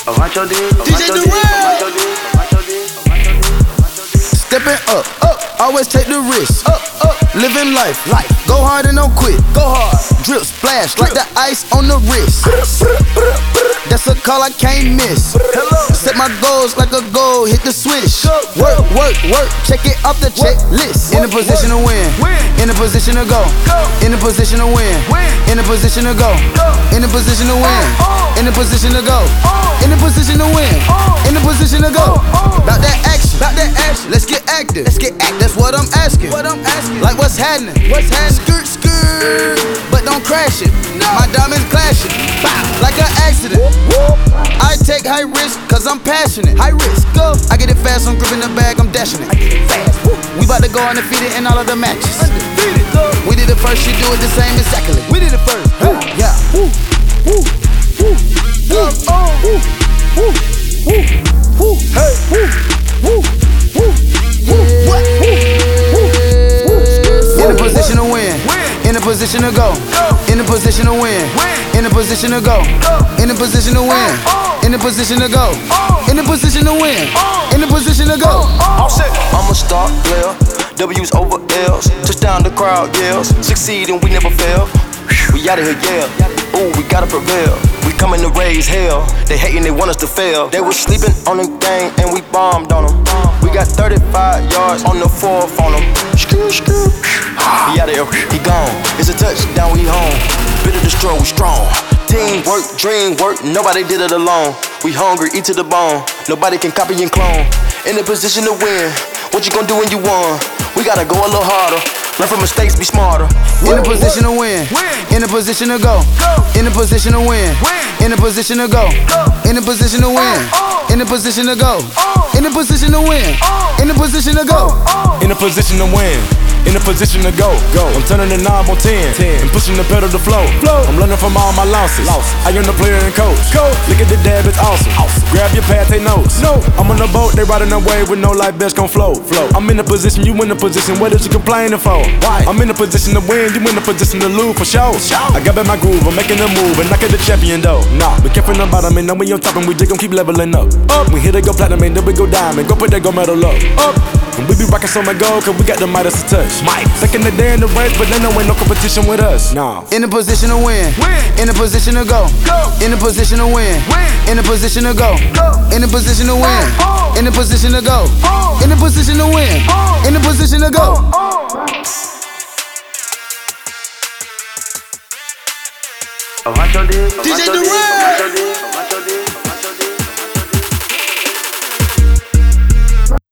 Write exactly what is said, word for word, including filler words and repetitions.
Orancho D, D J Durant. Stepping up, up, always take the risk. Up, up, living life, life. Go hard and don't quit. Go hard. Drip splash like the ice on the wrist. That's a call I can't miss. Set my goals like a goal, hit the switch. Work, work, work, check it off the checklist. In a position to win, in a position to go, in a position to win, in a position to go, in a position to win, in a position to go, in a position to win, in a position to go. About that action, about that action. Let's get active, let's get active. That's what I'm asking, what I'm asking. Like what's happening, what's happening? Skirt, skirt, but don't crash it. My diamonds clashing, like an accident. I take high risk, cause I'm passionate. High risk, go. I get it fast, I'm gripping the bag, I'm dashing it. I get it fast. Woo. We bout to go undefeated in all of the matches. Undefeated, go. We did it first, you do it the same exactly. We did it first. Woo. Yeah. Woo. Woo. Woo. Woo. Oh. Woo. Woo. Woo. Woo. Hey. Woo. Woo. Woo. Woo. What? Woo. Woo. In a position to win. In a position to go. In a position to win. In a position to go. In a position to win. In a position to go. In a position to win. In a position to go. All set. I'm a star player. W's over L's. Touchdown, the crowd yells. Succeed and we never fail. We out of here, yeah. Ooh, we gotta prevail. We coming to raise hell. They hating, they want us to fail. They was sleeping on the gang and we bombed on them. We got thirty-five yards on the fourth on them. Skoo, skoo. He out of here, he gone. It's a touchdown, we home. Bitter destroy, we strong. Teamwork, dream work, nobody did it alone. We hungry, eat to the bone. Nobody can copy and clone. In a position to win. What you gonna do when you won? We gotta go a little harder. Learn from mistakes, be smarter. In a position to win. In a position to go. In a position to win. In a position to go. In a position to win. In a position to go. In a position to win. In a position to go. In a position to win. In a position to go. Go. I'm turning the knob on ten, ten and pushing the pedal to flow. Flow. I'm learning from all my losses. Lost. I am the player and coach. coach. Look at the dab, it's awesome. awesome. Grab your pad, take notes. No. I'm on the boat, they riding away with no life vest gon' flow. Flow. I'm in a position, you in a position. What is you complaining for? Why? I'm in a position to win, you in a position to lose for sure. sure. I got back my groove, I'm making a move and knock at the champion though. Nah, be careful no bottom, and then we on top and we just gon' keep leveling up. Up. We hit it go platinum and then we go diamond. Go put that gold medal up. Up. And we be rockin' so my gold, cause we got the Midas to touch. Mike. Second the day in the race, but they know ain't no competition with us. Nah. In a position to win. win. In a position to go. go. In a position to win. win. In a position to go. go. In a position to win. Oh. In a position to go. Oh. In a position to win. Oh. In a position to go. Oh. Orancho D, D J Durant.